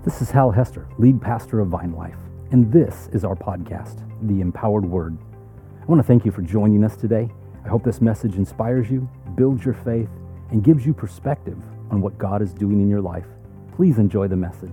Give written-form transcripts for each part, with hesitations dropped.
This is Hal Hester, lead pastor of Vine Life, and this is our podcast, The Empowered Word. I want to thank you for joining us today. I hope this message inspires you, builds your faith, and gives you perspective on what God is doing in your life. Please enjoy the message.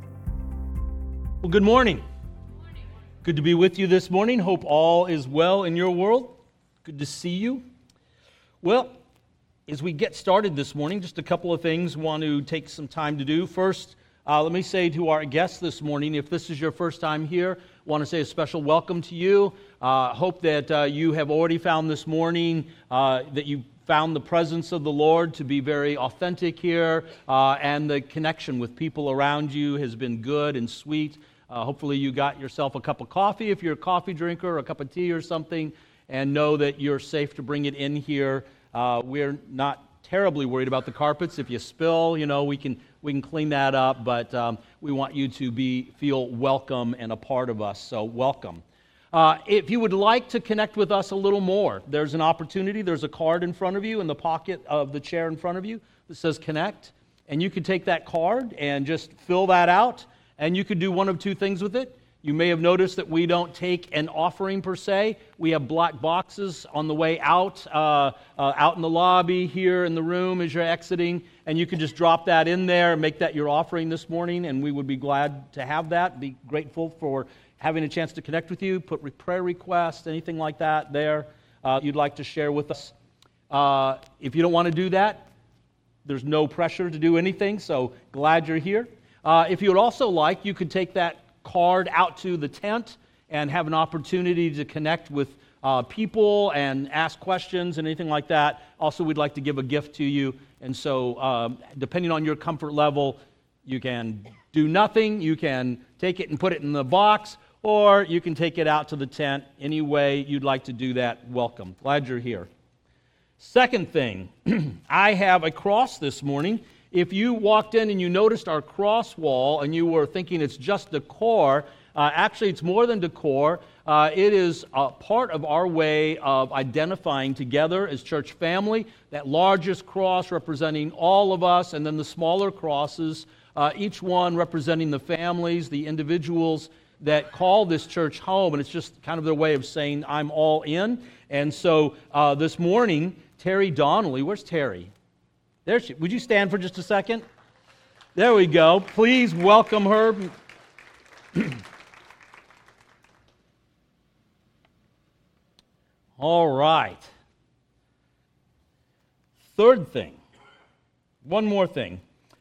Well, good morning. Good to be with you this morning. Hope all is well in your world. Good to see you. Well, as we get started this morning, just a couple of things I want to take some time to do. First, let me say to our guests this morning, if this is your first time here, I want to say a special welcome to you. Hope that you have already found this morning that you found the presence of the Lord to be very authentic here, and the connection with people around you has been good and sweet. Hopefully you got yourself a cup of coffee if you're a coffee drinker, or a cup of tea or something, and know that you're safe to bring it in here. We're not terribly worried about the carpets. If you spill, we can clean that up, but we want you to feel welcome and a part of us, so welcome. If you would like to connect with us a little more, there's an opportunity. There's a card in front of you in the pocket of the chair in front of you that says Connect, and you can take that card and just fill that out, and you could do one of two things with it. You may have noticed that we don't take an offering per se. We have black boxes on the way out in the lobby, here in the room as you're exiting, and you can just drop that in there and make that your offering this morning, and we would be glad to have that, be grateful for having a chance to connect with you, put prayer requests, anything like that there you'd like to share with us. If you don't want to do that, there's no pressure to do anything, so glad you're here. If you would also like, you could take that card out to the tent and have an opportunity to connect with people and ask questions and anything like that. Also, we'd like to give a gift to you, and so depending on your comfort level, you can do nothing, you can take it and put it in the box, or you can take it out to the tent. Any way you'd like to do that, welcome. Glad you're here. Second thing, I have a cross this morning. If you walked in and you noticed our cross wall and you were thinking it's just decor, actually it's more than decor. It is a part of our way of identifying together as church family. That largest cross representing all of us, and then the smaller crosses, each one representing the families, the individuals that call this church home, and it's just kind of their way of saying, I'm all in. And so this morning, Terry Donnelly, where's Terry? There she. Would you stand for just a second? There we go. Please welcome her. All right. Third thing. One more thing.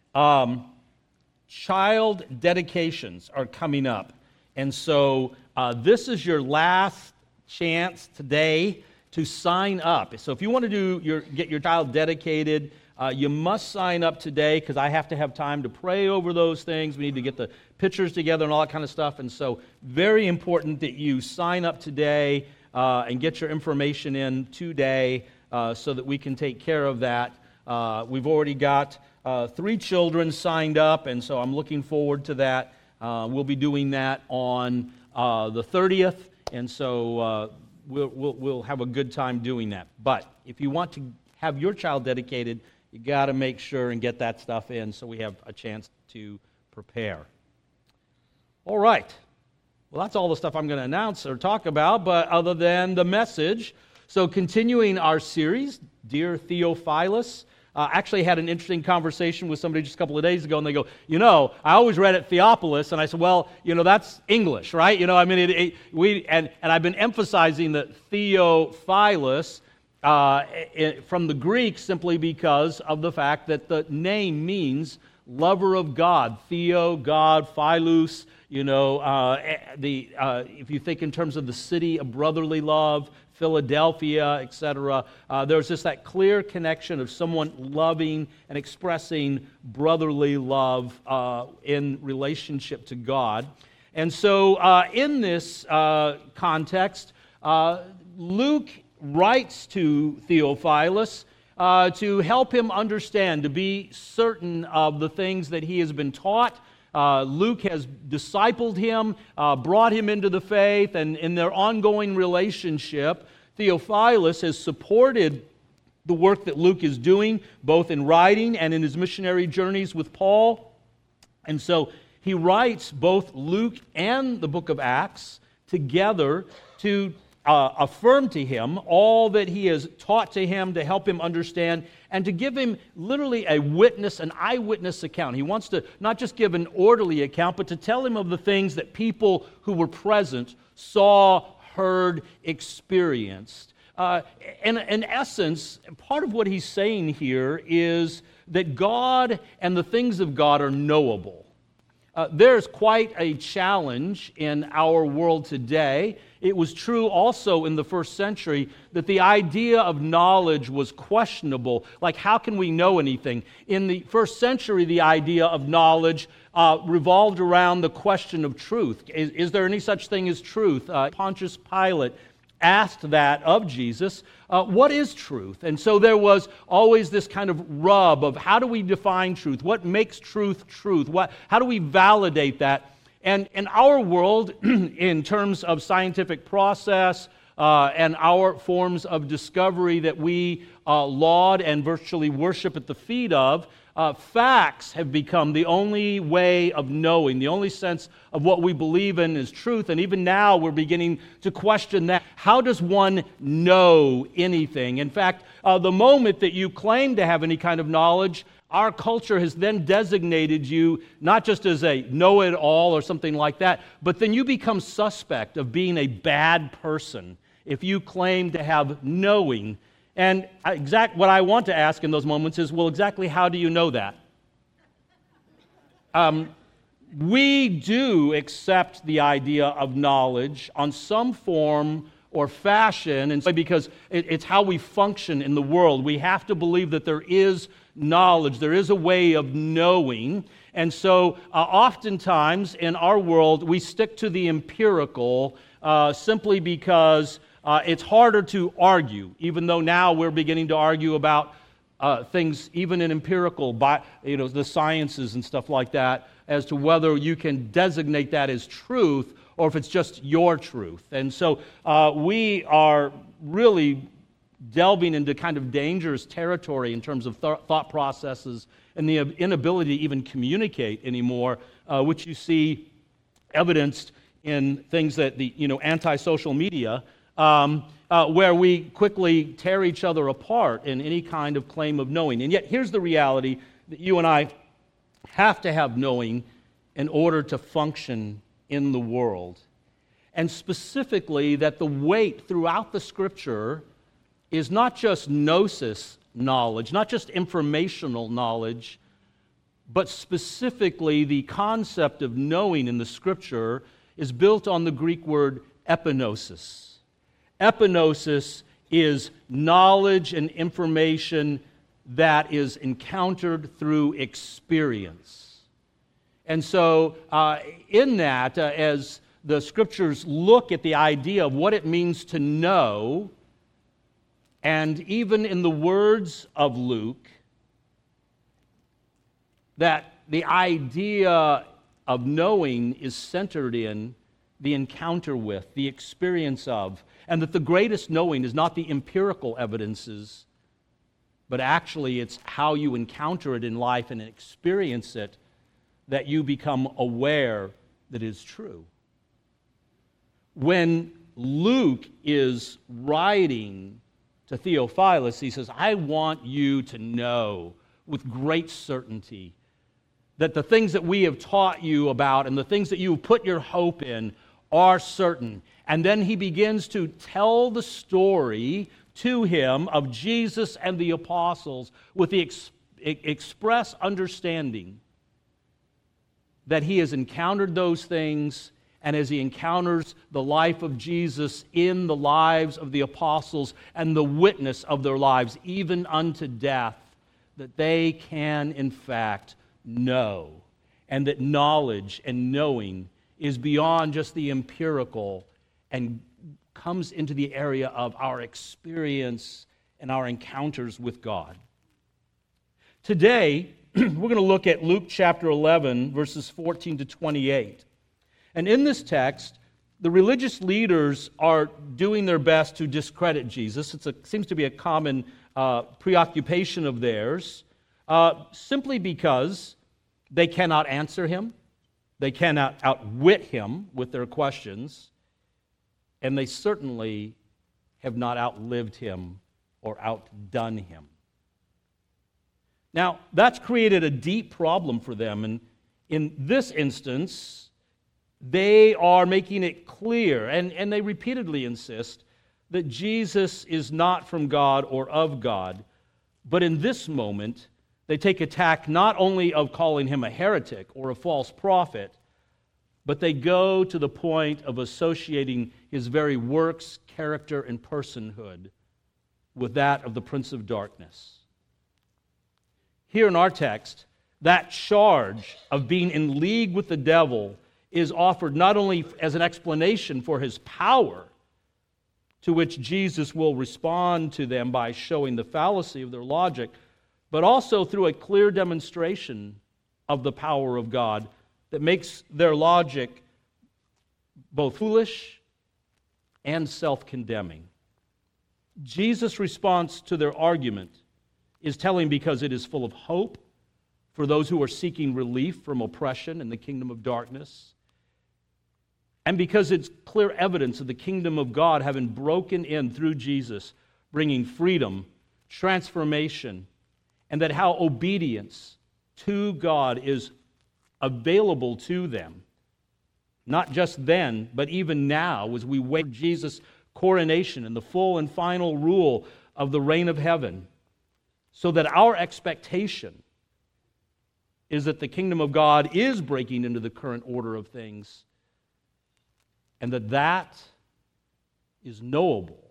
Child dedications are coming up. And so this is your last chance today to sign up. So if you want to get your child dedicated, you must sign up today, because I have to have time to pray over those things. We need to get the pictures together and all that kind of stuff. And so very important that you sign up today and get your information in today so that we can take care of that. We've already got 3 children signed up, and so I'm looking forward to that. We'll be doing that on the 30th, and so we'll have a good time doing that. But if you want to have your child dedicated, you got to make sure and get that stuff in so we have a chance to prepare. All right. Well, that's all the stuff I'm going to announce or talk about, but other than the message. So continuing our series, Dear Theophilus. Actually had an interesting conversation with somebody just a couple of days ago, and they go, I always read it Theophilus, and I said, well, that's English, right? And I've been emphasizing that Theophilus from the Greek simply because of the fact that the name means lover of God. Theo, God, Philus, if you think in terms of the city of brotherly love, Philadelphia, etc., there's just that clear connection of someone loving and expressing brotherly love in relationship to God. And so in this context, Luke writes to Theophilus to help him understand, to be certain of the things that he has been taught. Luke has discipled him, brought him into the faith, and in their ongoing relationship, Theophilus has supported the work that Luke is doing, both in writing and in his missionary journeys with Paul. And so he writes both Luke and the book of Acts together to affirm to him all that he has taught to him, to help him understand, and to give him literally a witness, an eyewitness account. He wants to not just give an orderly account, but to tell him of the things that people who were present saw, heard, experienced. In essence, part of what he's saying here is that God and the things of God are knowable. There's quite a challenge in our world today. It was true also in the first century that the idea of knowledge was questionable. Like, how can we know anything? In the first century, the idea of knowledge revolved around the question of truth. Is there any such thing as truth? Pontius Pilate asked that of Jesus. What is truth? And so there was always this kind of rub of how do we define truth? What makes truth truth? How do we validate that? And in our world, in terms of scientific process and our forms of discovery that we laud and virtually worship at the feet of, facts have become the only way of knowing, the only sense of what we believe in is truth. And even now we're beginning to question that. How does one know anything? In fact, the moment that you claim to have any kind of knowledge, our culture has then designated you not just as a know-it-all or something like that, but then you become suspect of being a bad person if you claim to have knowing. And what I want to ask in those moments is, well, exactly how do you know that? We do accept the idea of knowledge on some form or fashion, and because it's how we function in the world. We have to believe that there is knowledge, there is a way of knowing. And so oftentimes in our world, we stick to the empirical simply because it's harder to argue, even though now we're beginning to argue about things, even in empirical, the sciences and stuff like that, as to whether you can designate that as truth or if it's just your truth. And so we are really delving into kind of dangerous territory in terms of thought processes and the inability to even communicate anymore, which you see evidenced in things that the anti-social media, where we quickly tear each other apart in any kind of claim of knowing. And yet here's the reality that you and I have to have knowing in order to function in the world. And specifically that the weight throughout the Scripture is not just gnosis knowledge, not just informational knowledge, but specifically the concept of knowing in the Scripture is built on the Greek word epignosis. Epignosis is knowledge and information that is encountered through experience. And so in that, as the Scriptures look at the idea of what it means to know, and even in the words of Luke, that the idea of knowing is centered in the encounter with, the experience of, and that the greatest knowing is not the empirical evidences, but actually it's how you encounter it in life and experience it that you become aware that is true. When Luke is writing to Theophilus, he says, I want you to know with great certainty that the things that we have taught you about and the things that you have put your hope in are certain. And then he begins to tell the story to him of Jesus and the apostles with the express understanding that he has encountered those things, and as he encounters the life of Jesus in the lives of the apostles and the witness of their lives, even unto death, that they can in fact know, and that knowledge and knowing is beyond just the empirical and comes into the area of our experience and our encounters with God. Today, we're going to look at Luke chapter 11, verses 14 to 28. And in this text, the religious leaders are doing their best to discredit Jesus. It seems to be a common preoccupation of theirs, simply because they cannot answer him. They cannot outwit him with their questions, and they certainly have not outlived him or outdone him. Now, that's created a deep problem for them, and in this instance, they are making it clear, and they repeatedly insist, that Jesus is not from God or of God. But in this moment, they take attack not only of calling him a heretic or a false prophet, but they go to the point of associating his very works, character, and personhood with that of the Prince of Darkness. Here in our text, that charge of being in league with the devil is offered not only as an explanation for his power, to which Jesus will respond to them by showing the fallacy of their logic, but also through a clear demonstration of the power of God that makes their logic both foolish and self-condemning. Jesus' response to their argument is telling because it is full of hope for those who are seeking relief from oppression in the kingdom of darkness, and because it's clear evidence of the kingdom of God having broken in through Jesus, bringing freedom, transformation, and that how obedience to God is available to them, not just then, but even now, as we wait for Jesus' coronation and the full and final rule of the reign of heaven, so that our expectation is that the kingdom of God is breaking into the current order of things, and that is knowable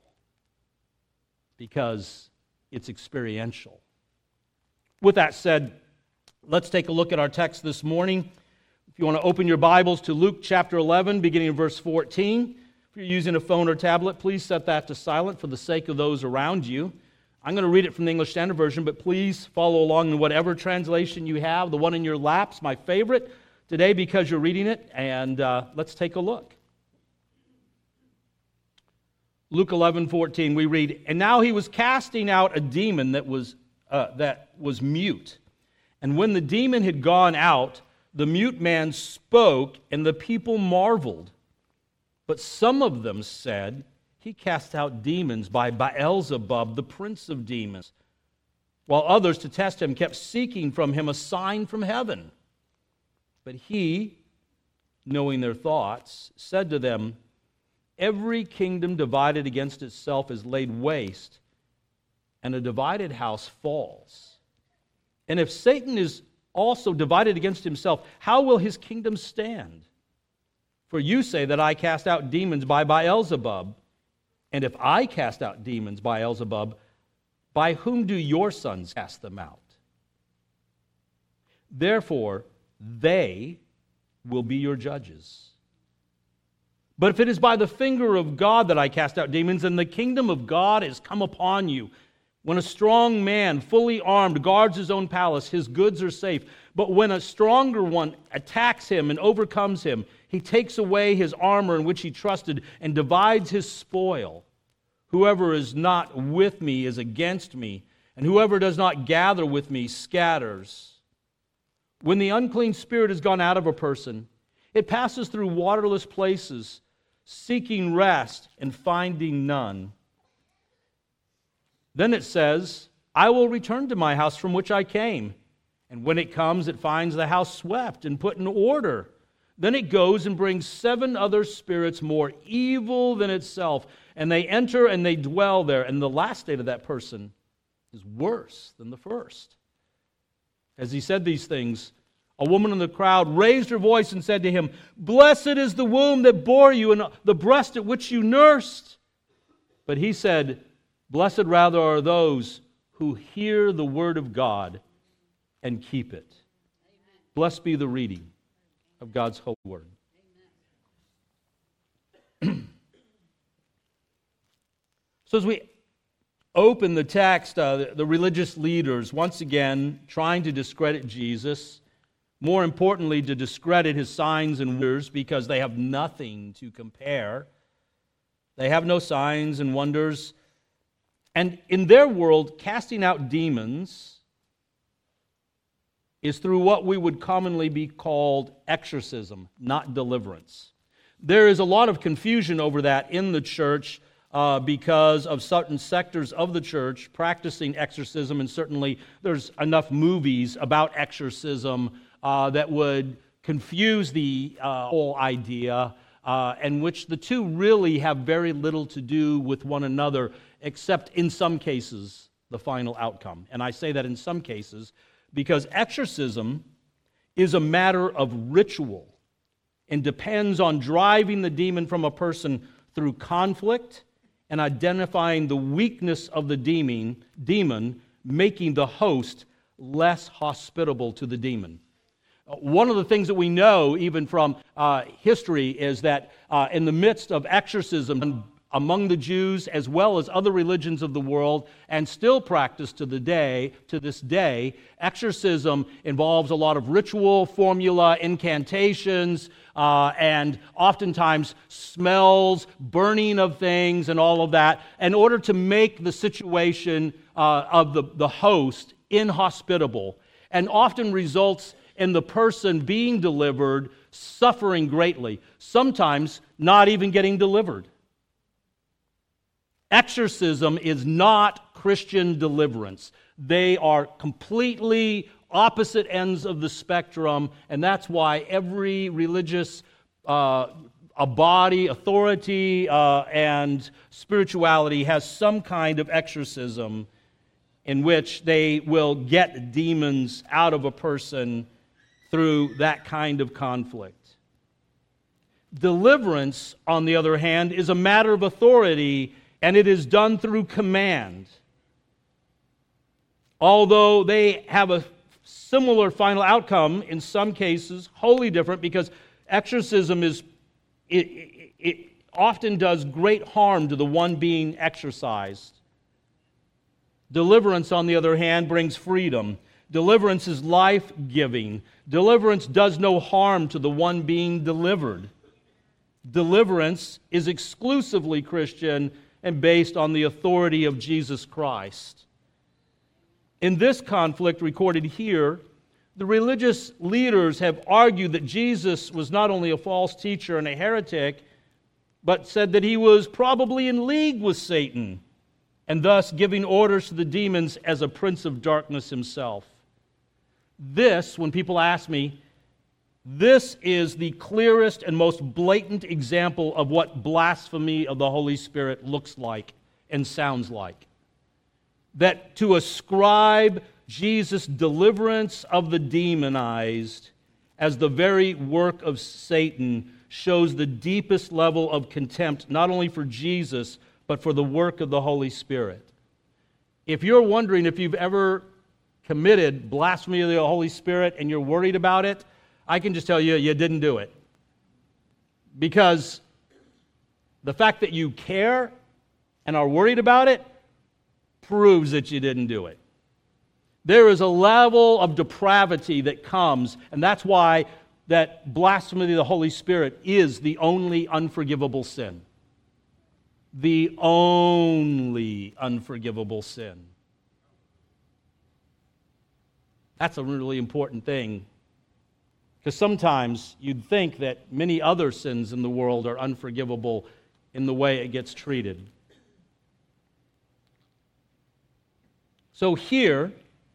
because it's experiential. With that said, let's take a look at our text this morning. If you want to open your Bibles to Luke chapter 11, beginning in verse 14. If you're using a phone or tablet, please set that to silent for the sake of those around you. I'm going to read it from the English Standard Version, but please follow along in whatever translation you have. The one in your lap's my favorite today because you're reading it, and let's take a look. Luke 11:14, we read, "And now he was casting out a demon that was mute. And when the demon had gone out, the mute man spoke, and the people marveled. But some of them said, 'He cast out demons by Beelzebub, the prince of demons.' While others, to test him, kept seeking from him a sign from heaven. But he, knowing their thoughts, said to them, 'Every kingdom divided against itself is laid waste, and a divided house falls. And if Satan is also divided against himself, how will his kingdom stand? For you say that I cast out demons by Beelzebub. And if I cast out demons by Beelzebub, by whom do your sons cast them out? Therefore, they will be your judges. But if it is by the finger of God that I cast out demons, then the kingdom of God is come upon you. When a strong man, fully armed, guards his own palace, his goods are safe. But when a stronger one attacks him and overcomes him, he takes away his armor in which he trusted and divides his spoil. Whoever is not with me is against me, and whoever does not gather with me scatters. When the unclean spirit has gone out of a person, it passes through waterless places, seeking rest and finding none. Then it says, I will return to my house from which I came. And when it comes, it finds the house swept and put in order. Then it goes and brings 7 other spirits more evil than itself, and they enter and they dwell there. And the last state of that person is worse than the first. As he said these things, a woman in the crowd raised her voice and said to him, Blessed is the womb that bore you and the breast at which you nursed. But he said, Blessed rather are those who hear the word of God and keep it. Amen. Blessed be the reading of God's holy word. So as we open the text, the religious leaders, once again, trying to discredit Jesus, more importantly, to discredit his signs and wonders because they have nothing to compare. They have no signs and wonders. And in their world, casting out demons is through what we would commonly be called exorcism, not deliverance. There is a lot of confusion over that in the church because of certain sectors of the church practicing exorcism, and certainly there's enough movies about exorcism that would confuse the whole idea, and which the two really have very little to do with one another, except in some cases, the final outcome. And I say that in some cases because exorcism is a matter of ritual and depends on driving the demon from a person through conflict and identifying the weakness of the demon, making the host less hospitable to the demon. One of the things that we know, even from history, is that in the midst of exorcism among the Jews as well as other religions of the world, and still practiced to this day, exorcism involves a lot of ritual, formula, incantations, and oftentimes smells, burning of things, and all of that, in order to make the situation of the host inhospitable, and often results in the person being delivered suffering greatly, sometimes not even getting delivered. Exorcism is not Christian deliverance. They are completely opposite ends of the spectrum, and that's why every religious body, authority, and spirituality has some kind of exorcism in which they will get demons out of a person through that kind of conflict. Deliverance, on the other hand, is a matter of authority, and it is done through command. Although they have a similar final outcome, in some cases, wholly different, because exorcism it often does great harm to the one being exorcised. Deliverance, on the other hand, brings freedom. Deliverance is life-giving. Deliverance does no harm to the one being delivered. Deliverance is exclusively Christian and based on the authority of Jesus Christ. In this conflict recorded here, the religious leaders have argued that Jesus was not only a false teacher and a heretic, but said that he was probably in league with Satan, and thus giving orders to the demons as a prince of darkness himself. This, when people ask me, this is the clearest and most blatant example of what blasphemy of the Holy Spirit looks like and sounds like. That to ascribe Jesus' deliverance of the demonized as the very work of Satan shows the deepest level of contempt, not only for Jesus, but for the work of the Holy Spirit. If you're wondering if you've ever committed blasphemy of the Holy Spirit and you're worried about it, I can just tell you, you didn't do it. Because the fact that you care and are worried about it proves that you didn't do it. There is a level of depravity that comes, and that's why that blasphemy of the Holy Spirit is the only unforgivable sin. The only unforgivable sin. That's a really important thing, because sometimes you'd think that many other sins in the world are unforgivable in the way it gets treated. So here,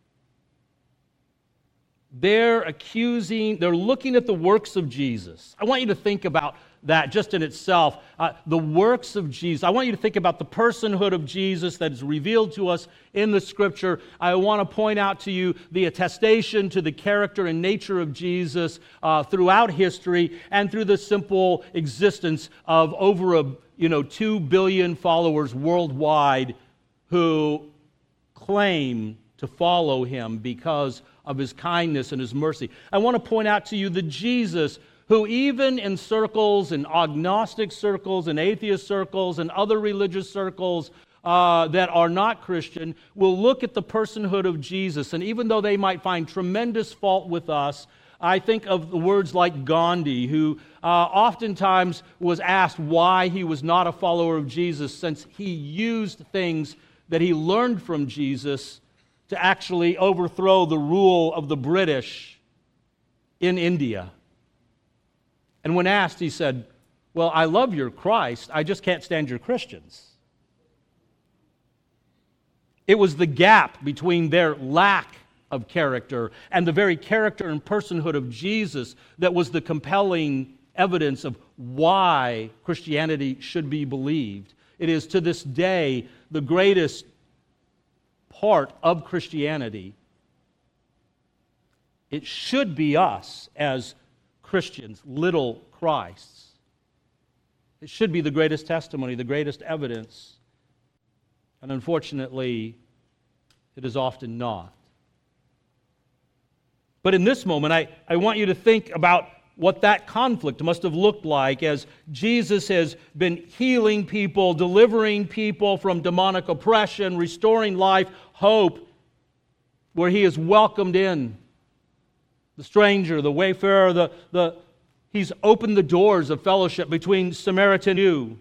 they're looking at the works of Jesus. I want you to think about that just in itself. The works of Jesus. I want you to think about the personhood of Jesus that is revealed to us in the Scripture. I want to point out to you the attestation to the character and nature of Jesus throughout history and through the simple existence of over 2 billion followers worldwide who claim to follow him because of his kindness and his mercy. I want to point out to you the Jesus who, even in circles, in agnostic circles, and atheist circles, and other religious circles that are not Christian, will look at the personhood of Jesus. And even though they might find tremendous fault with us, I think of the words like Gandhi, who oftentimes was asked why he was not a follower of Jesus, since he used things that he learned from Jesus to actually overthrow the rule of the British in India. And when asked, he said, "Well, I love your Christ, I just can't stand your Christians." It was the gap between their lack of character and the very character and personhood of Jesus that was the compelling evidence of why Christianity should be believed. It is to this day the greatest part of Christianity. It should be us as Christians, little Christs. It should be the greatest testimony, the greatest evidence. And unfortunately, it is often not. But in this moment, I want you to think about what that conflict must have looked like as Jesus has been healing people, delivering people from demonic oppression, restoring life, hope, where He is welcomed in. The stranger, the wayfarer, He's opened the doors of fellowship between Samaritan and Jew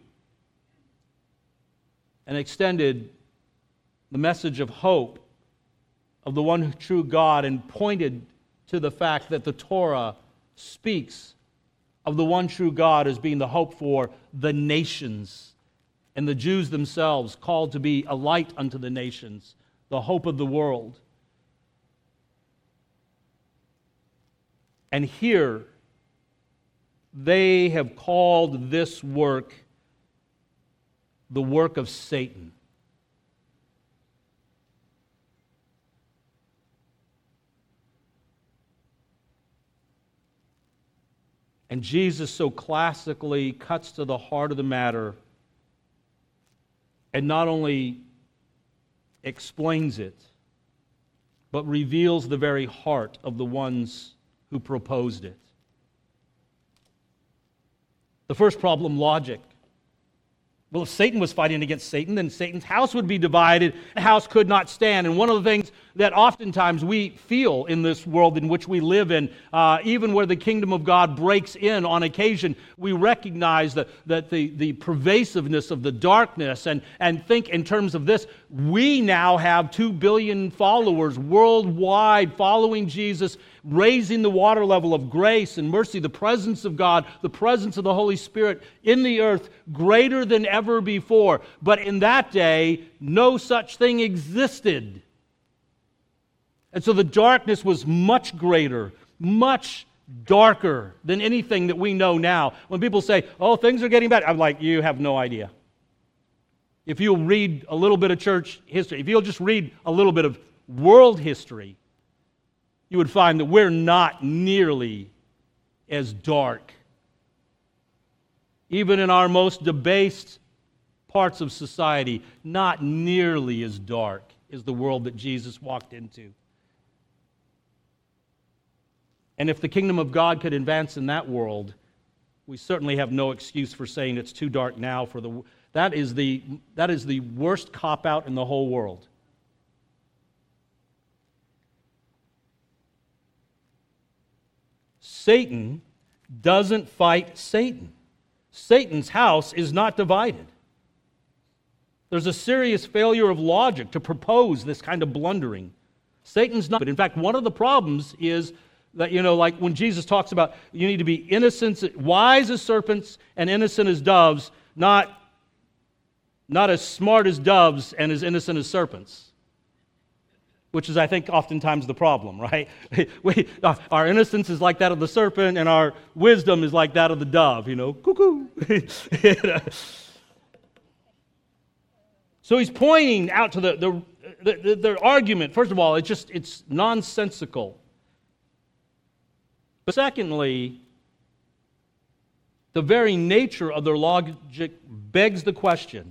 and extended the message of hope of the one true God and pointed to the fact that the Torah speaks of the one true God as being the hope for the nations and the Jews themselves called to be a light unto the nations, the hope of the world. And here, they have called this work the work of Satan. And Jesus so classically cuts to the heart of the matter and not only explains it, but reveals the very heart of the ones who proposed it. The first problem, logic. Well, if Satan was fighting against Satan, then Satan's house would be divided. The house could not stand. And one of the things that oftentimes we feel in this world in which we live in, even where the kingdom of God breaks in on occasion, we recognize that the pervasiveness of the darkness and think in terms of this. We now have 2 billion followers worldwide following Jesus, raising the water level of grace and mercy, the presence of God, the presence of the Holy Spirit in the earth greater than ever before. But in that day, no such thing existed. And so the darkness was much greater, much darker than anything that we know now. When people say, "Oh, things are getting better," I'm like, you have no idea. If you'll read a little bit of church history, if you'll just read a little bit of world history, you would find that we're not nearly as dark. Even in our most debased parts of society, not nearly as dark as the world that Jesus walked into. And if the kingdom of God could advance in that world, we certainly have no excuse for saying it's too dark now. That is the worst cop-out in the whole world. Satan doesn't fight Satan. Satan's house is not divided. There's a serious failure of logic to propose this kind of blundering. Satan's not. But in fact, one of the problems is that, like when Jesus talks about you need to be innocent, wise as serpents and innocent as doves, not as smart as doves and as innocent as serpents, which is, I think, oftentimes the problem, right? Our innocence is like that of the serpent, and our wisdom is like that of the dove, cuckoo. So he's pointing out to the argument. First of all, it's nonsensical. But secondly, the very nature of their logic begs the question: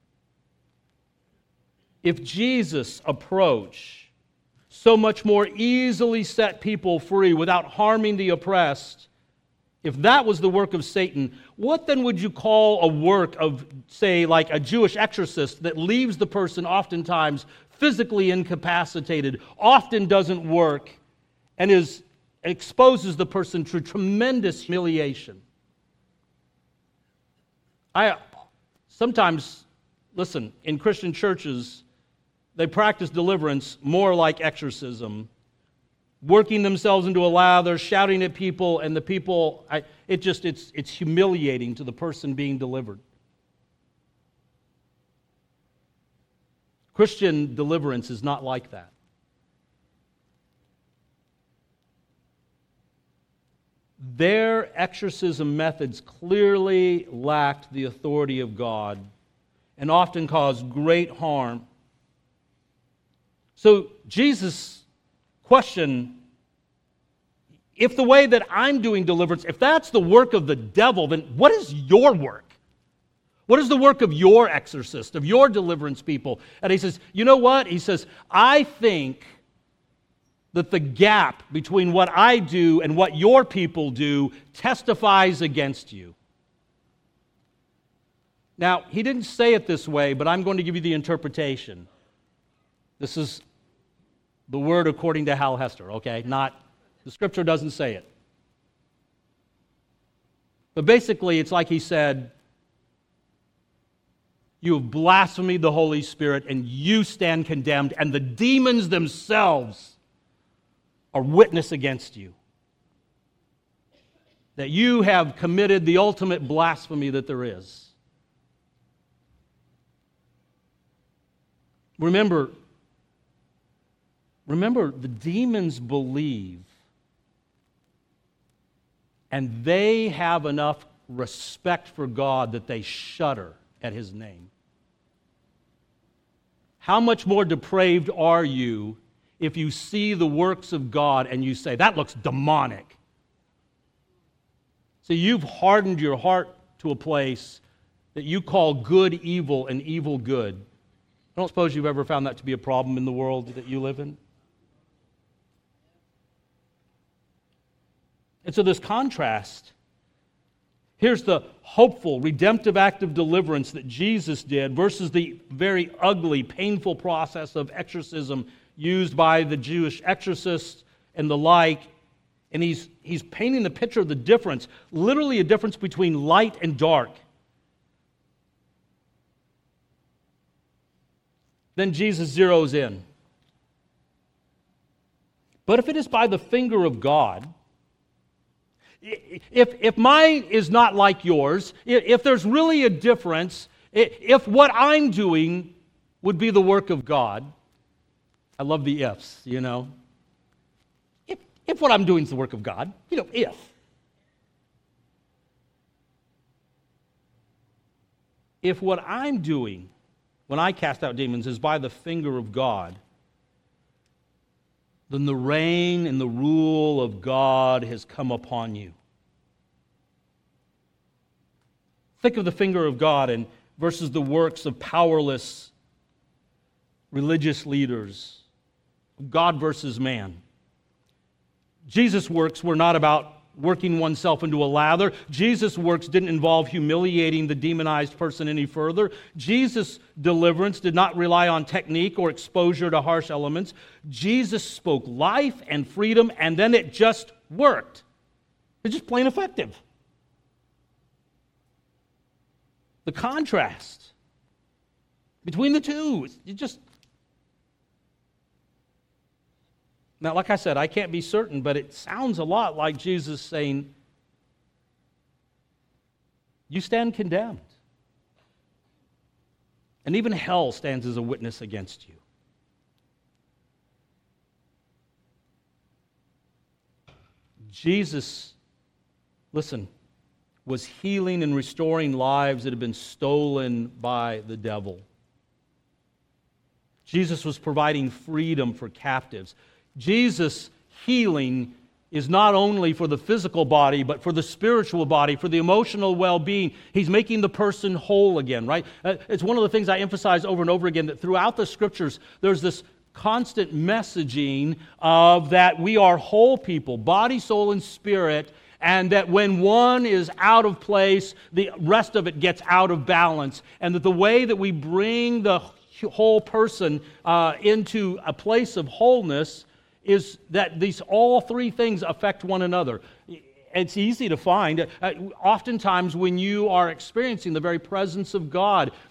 if Jesus' approach so much more easily set people free without harming the oppressed, if that was the work of Satan, what then would you call a work of, say, like a Jewish exorcist that leaves the person oftentimes physically incapacitated, often doesn't work, and exposes the person to tremendous humiliation? Sometimes, listen, in Christian churches, they practice deliverance more like exorcism, working themselves into a lather, shouting at people, and the people, it's humiliating to the person being delivered. Christian deliverance is not like that. Their exorcism methods clearly lacked the authority of God and often caused great harm. So Jesus' question, if the way that I'm doing deliverance, if that's the work of the devil, then what is your work? What is the work of your exorcist, of your deliverance people? And he says, you know what? He says, I think that the gap between what I do and what your people do testifies against you. Now, he didn't say it this way, but I'm going to give you the interpretation. This is the word according to Hal Hester, okay? The scripture doesn't say it. But basically, it's like he said, you have blasphemed the Holy Spirit and you stand condemned, and the demons themselves are witness against you. That you have committed the ultimate blasphemy that there is. Remember, the demons believe, and they have enough respect for God that they shudder at His name. How much more depraved are you if you see the works of God and you say, that looks demonic? See, you've hardened your heart to a place that you call good evil and evil good. I don't suppose you've ever found that to be a problem in the world that you live in. And so this contrast, here's the hopeful, redemptive act of deliverance that Jesus did versus the very ugly, painful process of exorcism used by the Jewish exorcists and the like. And he's painting the picture of the difference, literally a difference between light and dark. Then Jesus zeroes in. But if it is by the finger of God, if mine is not like yours, if there's really a difference, if what I'm doing would be the work of God, I love the ifs, you know. If what I'm doing is the work of God, if. If what I'm doing when I cast out demons is by the finger of God, then the reign and the rule of God has come upon you. Think of the finger of God and versus the works of powerless religious leaders. God versus man. Jesus' works were not about working oneself into a lather. Jesus' works didn't involve humiliating the demonized person any further. Jesus' deliverance did not rely on technique or exposure to harsh elements. Jesus spoke life and freedom, and then it just worked. It's just plain effective. The contrast between the two, Now, like I said, I can't be certain, but it sounds a lot like Jesus saying, you stand condemned. And even hell stands as a witness against you. Jesus, listen, was healing and restoring lives that had been stolen by the devil. Jesus was providing freedom for captives. Jesus' healing is not only for the physical body, but for the spiritual body, for the emotional well-being. He's making the person whole again, right? It's one of the things I emphasize over and over again, that throughout the Scriptures, there's this constant messaging of that we are whole people, body, soul, and spirit, and that when one is out of place, the rest of it gets out of balance, and that the way that we bring the whole person into a place of wholeness is that all three things affect one another. It's easy to find. Oftentimes when you are experiencing the very presence of God,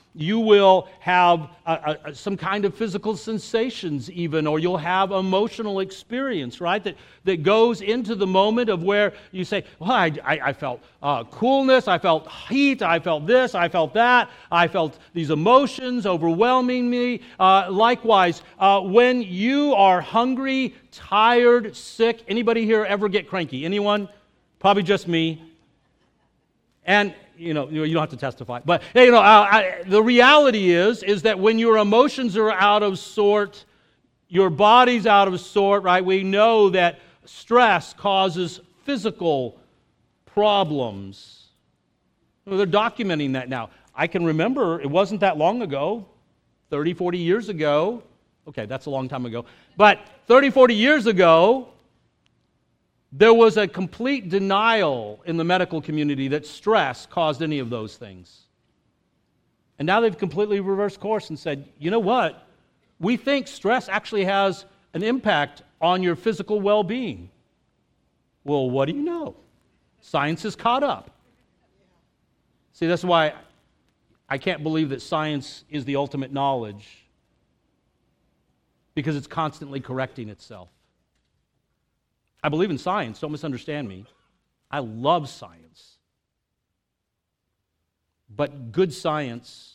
You will have some kind of physical sensations even, or you'll have emotional experience, right? That goes into the moment of where you say, well, I felt coolness, I felt heat, I felt this, I felt that, I felt these emotions overwhelming me. Likewise, when you are hungry, tired, sick, anybody here ever get cranky? Anyone? Probably just me. And you don't have to testify. But the reality is that when your emotions are out of sort, your body's out of sort, right? We know that stress causes physical problems. They're documenting that now. I can remember, it wasn't that long ago, 30, 40 years ago. Okay, that's a long time ago. But 30, 40 years ago, there was a complete denial in the medical community that stress caused any of those things. And now they've completely reversed course and said, you know what? We think stress actually has an impact on your physical well-being. Well, what do you know? Science is caught up. See, that's why I can't believe that science is the ultimate knowledge, because it's constantly correcting itself. I believe in science, don't misunderstand me. I love science. But good science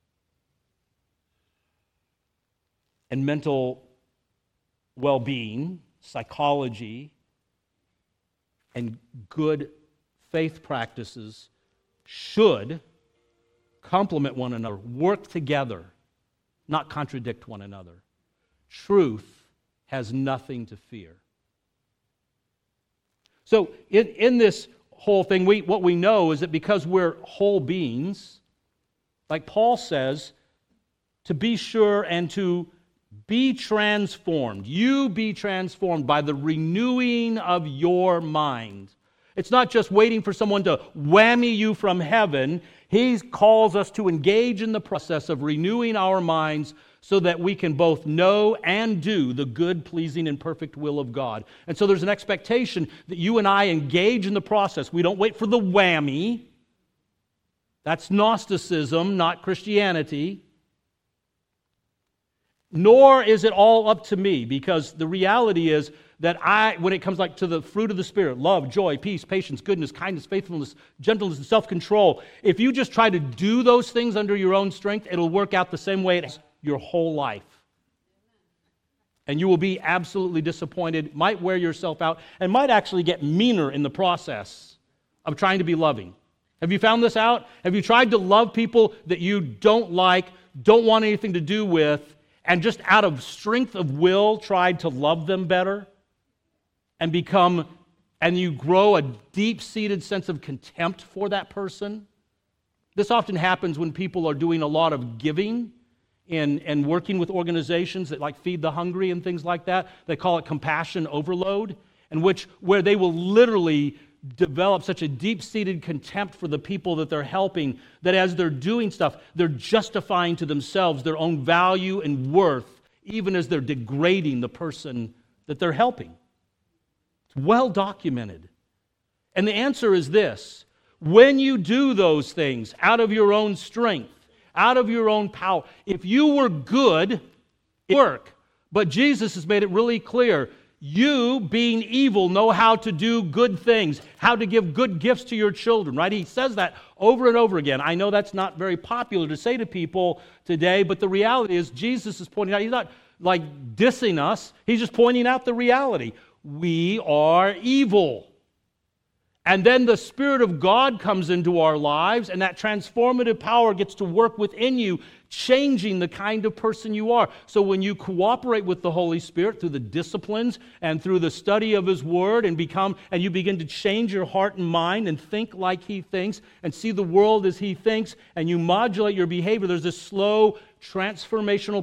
and mental well-being, psychology, and good faith practices should complement one another, work together, not contradict one another. Truth has nothing to fear. So in this whole thing, what we know is that because we're whole beings, like Paul says, to be sure and to be transformed. You be transformed by the renewing of your mind. It's not just waiting for someone to whammy you from heaven. He calls us to engage in the process of renewing our minds so that we can both know and do the good, pleasing, and perfect will of God. And so there's an expectation that you and I engage in the process. We don't wait for the whammy. That's Gnosticism, not Christianity. Nor is it all up to me, because the reality is that when it comes to the fruit of the Spirit, love, joy, peace, patience, goodness, kindness, faithfulness, gentleness, and self-control, if you just try to do those things under your own strength, it'll work out the same way it has your whole life. And you will be absolutely disappointed, might wear yourself out, and might actually get meaner in the process of trying to be loving. Have you found this out? Have you tried to love people that you don't like, don't want anything to do with, and just out of strength of will tried to love them better? And you grow a deep-seated sense of contempt for that person? This often happens when people are doing a lot of giving and working with organizations that feed the hungry and things like that. They call it compassion overload, where they will literally develop such a deep-seated contempt for the people that they're helping that as they're doing stuff, they're justifying to themselves their own value and worth, even as they're degrading the person that they're helping. It's well documented. And the answer is this: when you do those things out of your own strength, out of your own power, if you were good, it work. But Jesus has made it really clear. You, being evil, know how to do good things, how to give good gifts to your children, right? He says that over and over again. I know that's not very popular to say to people today, but the reality is Jesus is pointing out, he's not dissing us, he's just pointing out the reality. We are evil. And then the Spirit of God comes into our lives, and that transformative power gets to work within you, changing the kind of person you are. So when you cooperate with the Holy Spirit through the disciplines and through the study of His Word and you begin to change your heart and mind and think like He thinks and see the world as He thinks, and you modulate your behavior, there's this slow transformational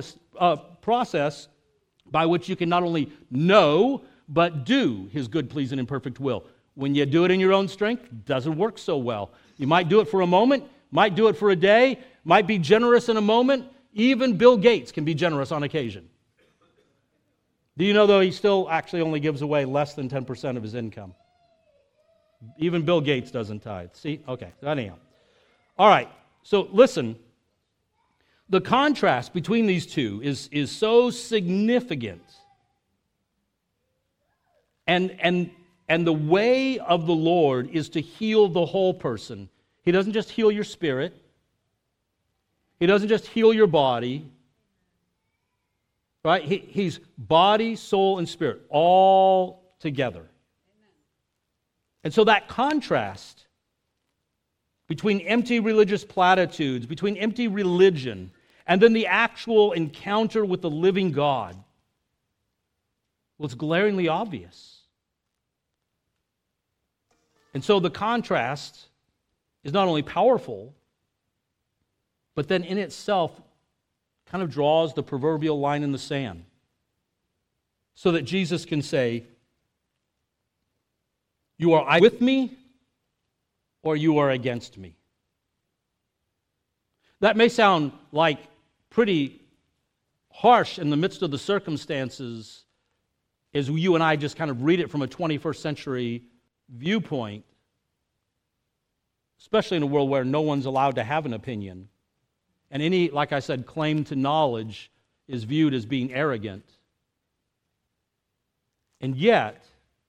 process by which you can not only know, but do His good, pleasing, and perfect will. When you do it in your own strength, it doesn't work so well. You might do it for a moment, might do it for a day, might be generous in a moment. Even Bill Gates can be generous on occasion. Do you know, though, he still actually only gives away less than 10% of his income? Even Bill Gates doesn't tithe. See? Okay, anyhow. All right, so listen, the contrast between these two is so significant. And the way of the Lord is to heal the whole person. He doesn't just heal your spirit. He doesn't just heal your body. Right? He's body, soul, and spirit, all together. And so that contrast between empty religious platitudes, between empty religion, and then the actual encounter with the living God, well, it's glaringly obvious. And so the contrast is not only powerful, but then in itself kind of draws the proverbial line in the sand so that Jesus can say, you are with me or you are against me. That may sound like pretty harsh in the midst of the circumstances as you and I just kind of read it from a 21st century viewpoint, especially in a world where no one's allowed to have an opinion. And any, like I said, claim to knowledge is viewed as being arrogant. And yet,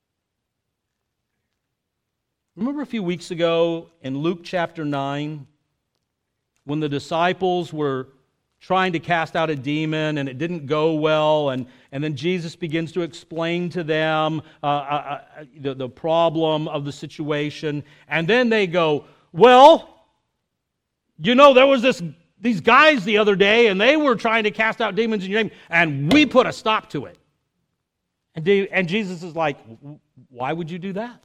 remember a few weeks ago in Luke chapter 9, when the disciples were trying to cast out a demon and it didn't go well, and then Jesus begins to explain to them the problem of the situation, and then they go, well, you know, there was these guys the other day, and they were trying to cast out demons in your name, and we put a stop to it. And Jesus is like, why would you do that?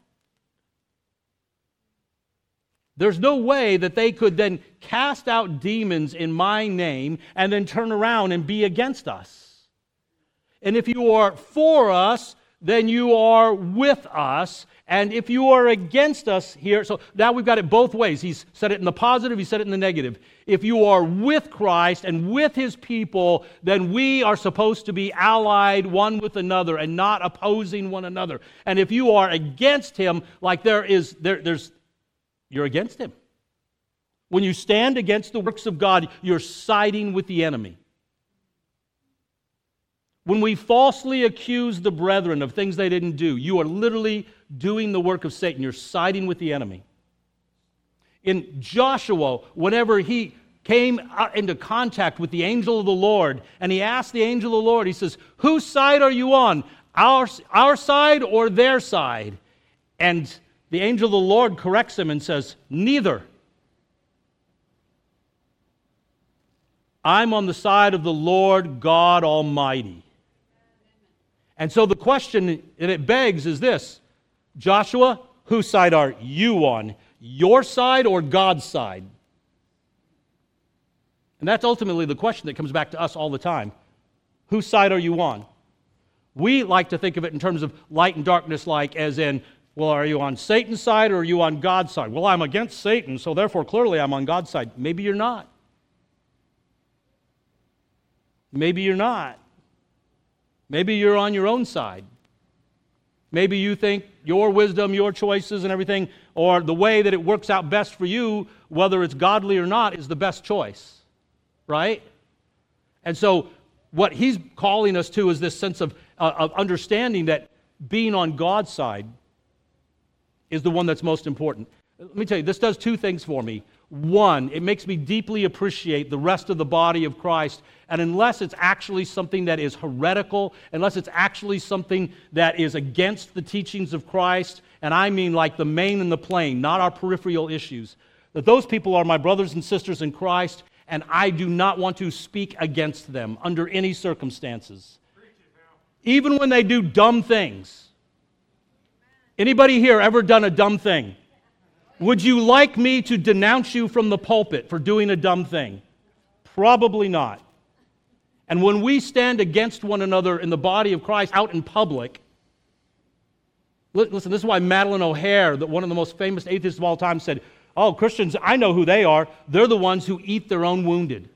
There's no way that they could then cast out demons in my name and then turn around and be against us. And if you are for us, then you are with us. And if you are against us here, so now we've got it both ways. He's said it in the positive, he said it in the negative. If you are with Christ and with his people, then we are supposed to be allied one with another and not opposing one another. And if you are against him, like you're against him. When you stand against the works of God, you're siding with the enemy. When we falsely accuse the brethren of things they didn't do, you are literally doing the work of Satan. You're siding with the enemy. In Joshua, whenever he came into contact with the angel of the Lord, and he asked the angel of the Lord, he says, whose side are you on? Our side or their side? And the angel of the Lord corrects him and says, neither. I'm on the side of the Lord God Almighty. And so the question that it begs is this: Joshua, whose side are you on? Your side or God's side? And that's ultimately the question that comes back to us all the time. Whose side are you on? We like to think of it in terms of light and darkness, like as in, well, are you on Satan's side or are you on God's side? Well, I'm against Satan, so therefore clearly I'm on God's side. Maybe you're not. Maybe you're not. Maybe you're on your own side. Maybe you think your wisdom, your choices and everything, or the way that it works out best for you, whether it's godly or not, is the best choice. Right? And so what he's calling us to is this sense of understanding that being on God's side is the one that's most important. Let me tell you, this does two things for me. One, it makes me deeply appreciate the rest of the body of Christ, and unless it's actually something that is heretical, unless it's actually something that is against the teachings of Christ, and I mean like the main and the plain, not our peripheral issues, that those people are my brothers and sisters in Christ, and I do not want to speak against them under any circumstances. Even when they do dumb things. Anybody here ever done a dumb thing? Would you like me to denounce you from the pulpit for doing a dumb thing? Probably not. And when we stand against one another in the body of Christ out in public, listen, this is why Madeline O'Hare, one of the most famous atheists of all time, said, oh, Christians, I know who they are. They're the ones who eat their own wounded.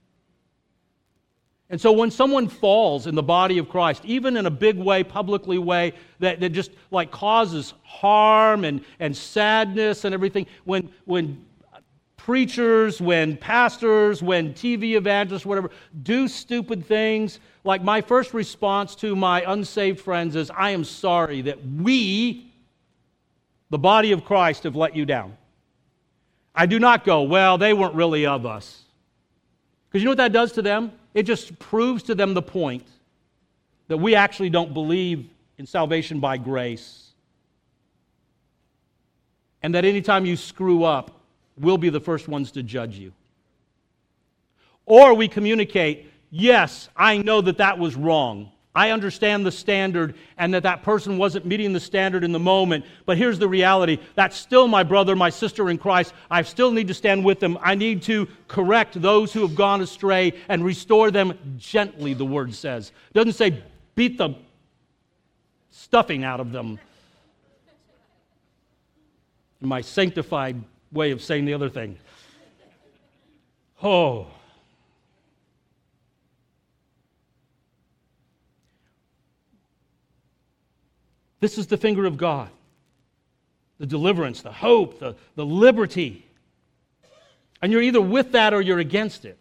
And so when someone falls in the body of Christ, even in a big way, publicly way, that just like causes harm and sadness and everything, when preachers, when pastors, when TV evangelists, whatever, do stupid things, like my first response to my unsaved friends is, I am sorry that we, the body of Christ, have let you down. I do not go, well, they weren't really of us. Because you know what that does to them? It just proves to them the point that we actually don't believe in salvation by grace. And that anytime you screw up, we'll be the first ones to judge you. Or we communicate, yes, I know that that was wrong. I understand the standard and that person wasn't meeting the standard in the moment. But here's the reality. That's still my brother, my sister in Christ. I still need to stand with them. I need to correct those who have gone astray and restore them gently, the Word says. It doesn't say beat the stuffing out of them. In my sanctified way of saying the other thing. Oh. This is the finger of God. The deliverance, the hope, the liberty. And you're either with that or you're against it.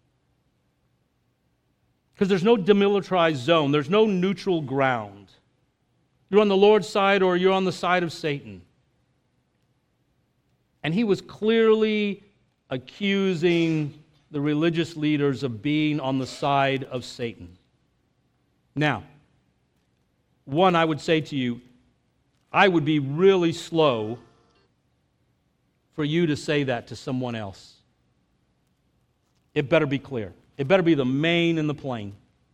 Because there's no demilitarized zone. There's no neutral ground. You're on the Lord's side or you're on the side of Satan. And he was clearly accusing the religious leaders of being on the side of Satan. Now, one, I would say to you, I would be really slow for you to say that to someone else. It better be clear. It better be the main and the plain.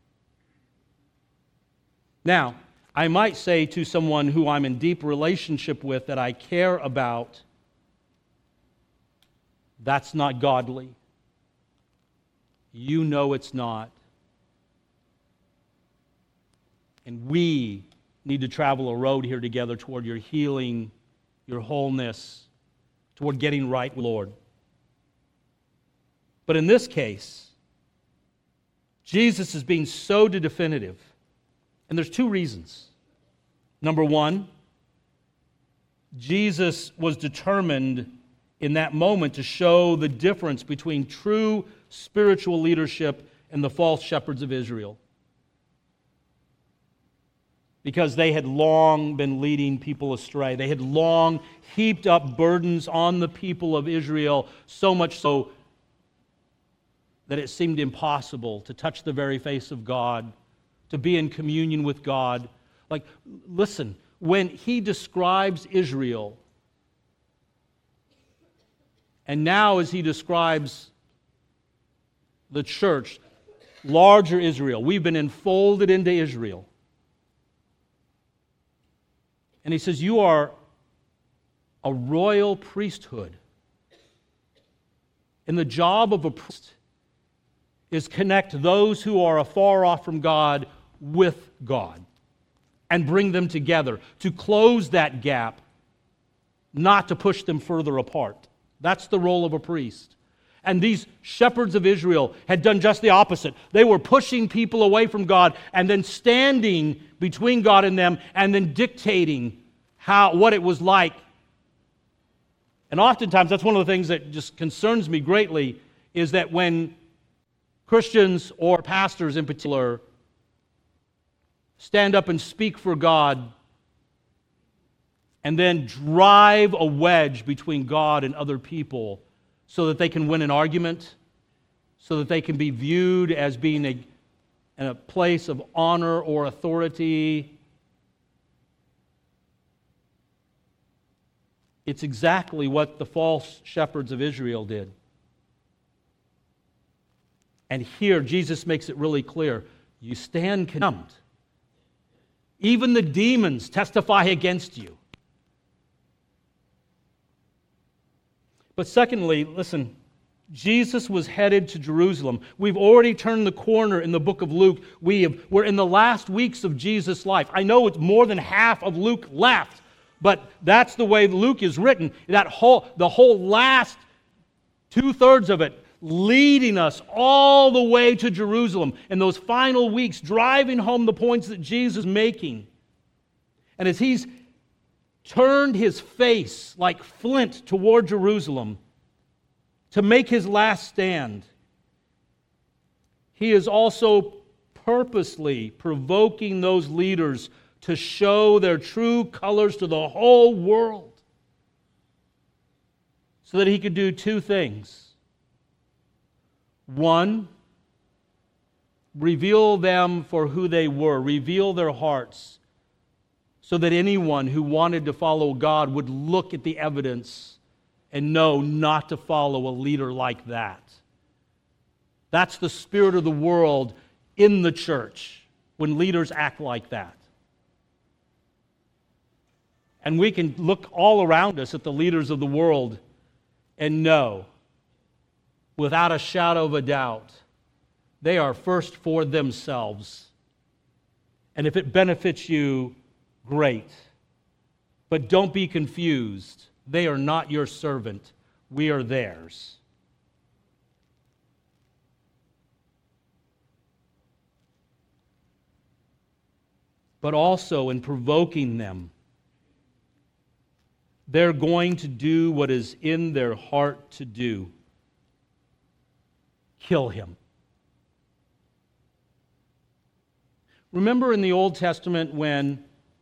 Now, I might say to someone who I'm in deep relationship with that I care about, that's not godly. You know it's not. And we need to travel a road here together toward your healing, your wholeness, toward getting right with the Lord. But in this case, Jesus is being so definitive. And there's two reasons. Number one, Jesus was determined in that moment to show the difference between true spiritual leadership and the false shepherds of Israel. Because they had long been leading people astray. They had long heaped up burdens on the people of Israel, so much so that it seemed impossible to touch the very face of God, to be in communion with God. Like, listen, when he describes Israel, and now as he describes the church, larger Israel, we've been enfolded into Israel. And he says, you are a royal priesthood. And the job of a priest is connect those who are afar off from God with God and bring them together, to close that gap, not to push them further apart. That's the role of a priest. And these shepherds of Israel had done just the opposite. They were pushing people away from God and then standing between God and them and then dictating what it was like. And oftentimes, that's one of the things that just concerns me greatly, is that when Christians or pastors in particular stand up and speak for God and then drive a wedge between God and other people so that they can win an argument, so that they can be viewed as being in a place of honor or authority. It's exactly what the false shepherds of Israel did. And here, Jesus makes it really clear. You stand condemned. Even the demons testify against you. But secondly, listen, Jesus was headed to Jerusalem. We've already turned the corner in the book of Luke. We're in the last weeks of Jesus' life. I know it's more than half of Luke left, but that's the way Luke is written. The whole last 2/3 of it leading us all the way to Jerusalem in those final weeks, driving home the points that Jesus is making. And as he's turned his face like flint toward Jerusalem, to make his last stand, he is also purposely provoking those leaders to show their true colors to the whole world so that he could do two things. One, reveal them for who they were, reveal their hearts, so that anyone who wanted to follow God would look at the evidence and know not to follow a leader like that. That's the spirit of the world in the church when leaders act like that. And we can look all around us at the leaders of the world and know, without a shadow of a doubt, they are first for themselves. And if it benefits you, great. But don't be confused. They are not your servant. We are theirs. But also in provoking them, they're going to do what is in their heart to do. Kill him. Remember in the Old Testament when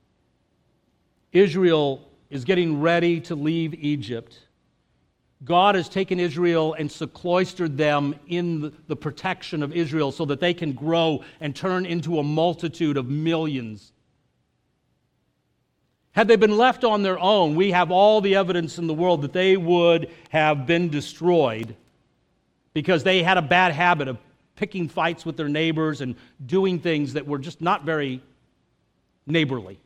Israel is getting ready to leave Egypt, God has taken Israel and sequestered them in the protection of Israel so that they can grow and turn into a multitude of millions. Had they been left on their own, we have all the evidence in the world that they would have been destroyed because they had a bad habit of picking fights with their neighbors and doing things that were just not very neighborly.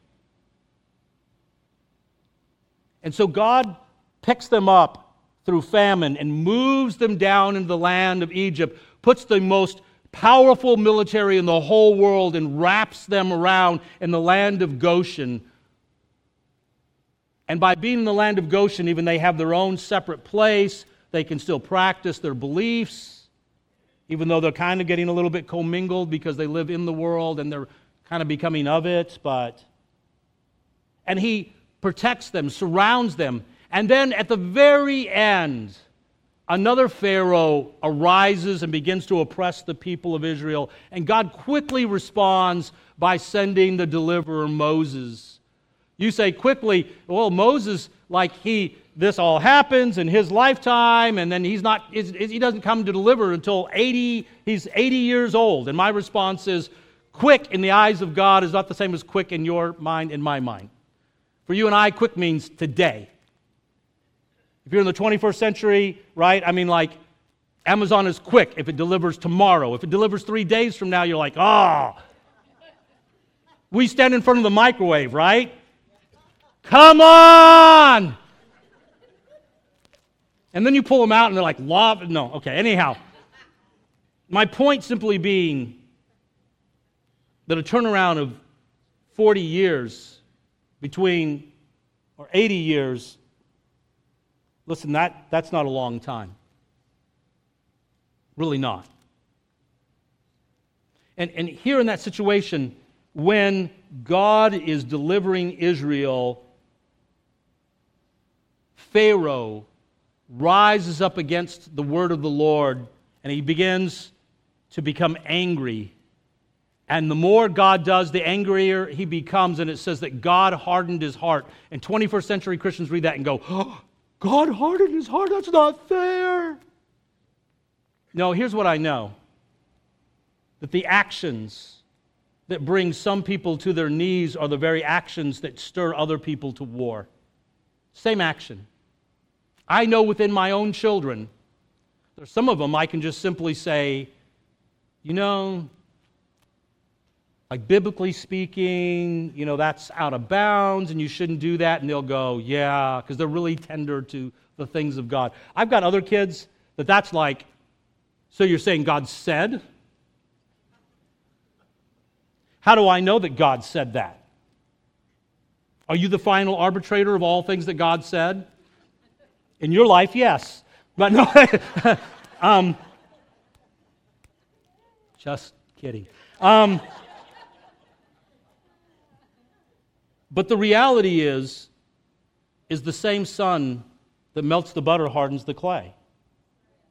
And so God picks them up through famine and moves them down into the land of Egypt, puts the most powerful military in the whole world and wraps them around in the land of Goshen. And by being in the land of Goshen, even they have their own separate place. They can still practice their beliefs, even though they're kind of getting a little bit commingled because they live in the world and they're kind of becoming of it. And he protects them, surrounds them. And then at the very end, another Pharaoh arises and begins to oppress the people of Israel. And God quickly responds by sending the deliverer Moses. You say quickly, well, Moses, this all happens in his lifetime, and then he doesn't come to deliver until he's 80 years old. And my response is, quick in the eyes of God is not the same as quick in your mind and my mind. For you and I, quick means today. If you're in the 21st century, right, Amazon is quick if it delivers tomorrow. If it delivers 3 days from now, you're like, We stand in front of the microwave, right? Come on! And then you pull them out and they're like, lava. No, okay, anyhow. My point simply being that a turnaround of 40 years or 80 years, listen, that's not a long time. Really not. And here in that situation, when God is delivering Israel, Pharaoh rises up against the word of the Lord, and he begins to become angry. And the more God does, the angrier he becomes, and it says that God hardened his heart. And 21st century Christians read that and go, God hardened his heart? That's not fair. No, here's what I know. That the actions that bring some people to their knees are the very actions that stir other people to war. Same action. I know within my own children, there's some of them I can just simply say, biblically speaking, that's out of bounds and you shouldn't do that. And they'll go, yeah, because they're really tender to the things of God. I've got other kids that's like, so you're saying God said? How do I know that God said that? Are you the final arbitrator of all things that God said? In your life, yes. But no, just kidding. But the reality is the same sun that melts the butter hardens the clay.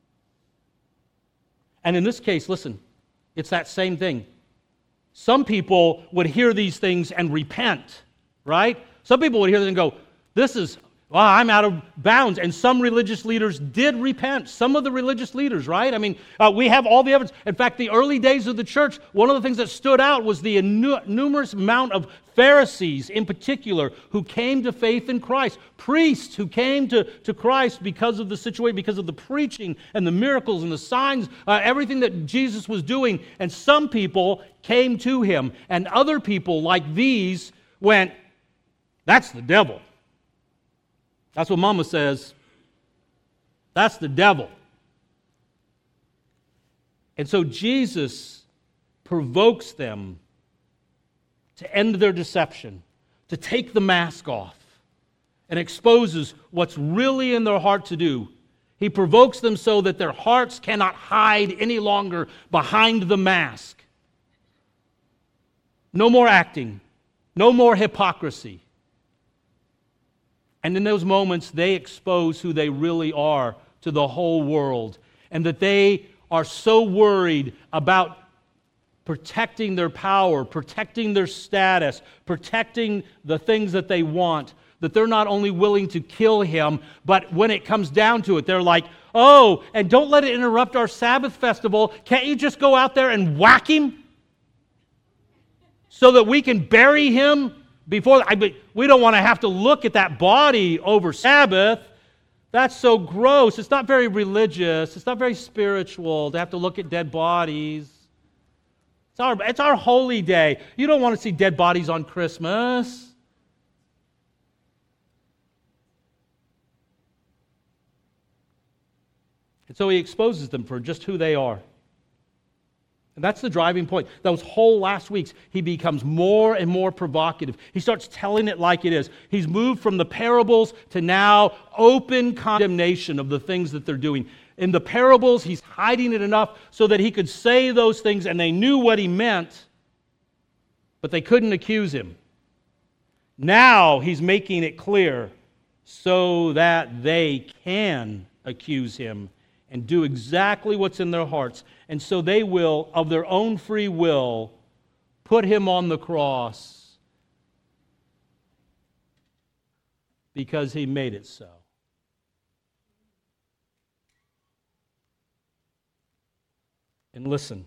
And in this case, listen, it's that same thing. Some people would hear these things and repent, right? Some people would hear them and go, I'm out of bounds. And some religious leaders did repent. Some of the religious leaders, right? I mean, we have all the evidence. In fact, the early days of the church, one of the things that stood out was the numerous amount of Pharisees in particular who came to faith in Christ. Priests who came to Christ because of the situation, because of the preaching and the miracles and the signs, everything that Jesus was doing. And some people came to him. And other people like these went, that's the devil. That's what Mama says. That's the devil. And so Jesus provokes them to end their deception, to take the mask off, and exposes what's really in their heart to do. He provokes them so that their hearts cannot hide any longer behind the mask. No more acting. No more hypocrisy. And in those moments, they expose who they really are to the whole world. And that they are so worried about protecting their power, protecting their status, protecting the things that they want, that they're not only willing to kill him, but when it comes down to it, they're like, oh, and don't let it interrupt our Sabbath festival. Can't you just go out there and whack him so that we can bury him? We don't want to have to look at that body over Sabbath. That's so gross. It's not very religious. It's not very spiritual to have to look at dead bodies. It's our holy day. You don't want to see dead bodies on Christmas. And so he exposes them for just who they are. And that's the driving point. Those whole last weeks, he becomes more and more provocative. He starts telling it like it is. He's moved from the parables to now open condemnation of the things that they're doing. In the parables, he's hiding it enough so that he could say those things and they knew what he meant, but they couldn't accuse him. Now he's making it clear so that they can accuse him and do exactly what's in their hearts. And so they will, of their own free will, put him on the cross because he made it so. And listen,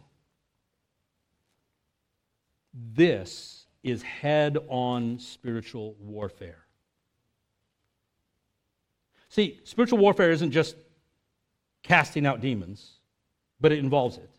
this is head-on spiritual warfare. See, spiritual warfare isn't just casting out demons, but it involves it.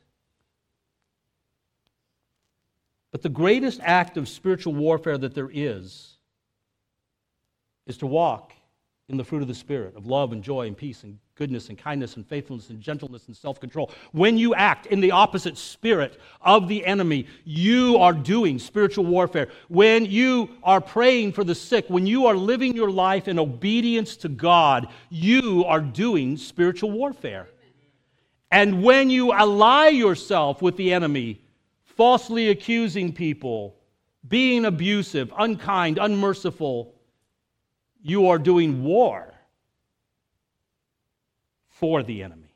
But the greatest act of spiritual warfare that there is to walk in the fruit of the Spirit, of love and joy and peace and goodness and kindness and faithfulness and gentleness and self-control. When you act in the opposite spirit of the enemy, you are doing spiritual warfare. When you are praying for the sick, when you are living your life in obedience to God, you are doing spiritual warfare. And when you ally yourself with the enemy, falsely accusing people, being abusive, unkind, unmerciful, you are doing war for the enemy.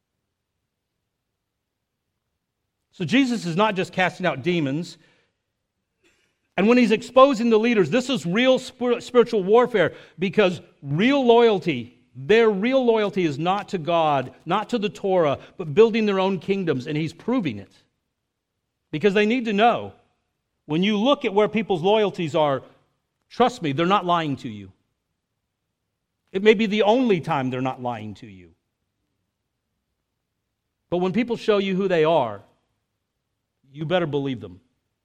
So Jesus is not just casting out demons. And when he's exposing the leaders, this is real spiritual warfare, because real loyalty, their real loyalty is not to God, not to the Torah, but building their own kingdoms, and he's proving it. Because they need to know, when you look at where people's loyalties are, trust me, they're not lying to you. It may be the only time they're not lying to you. But when people show you who they are, you better believe them.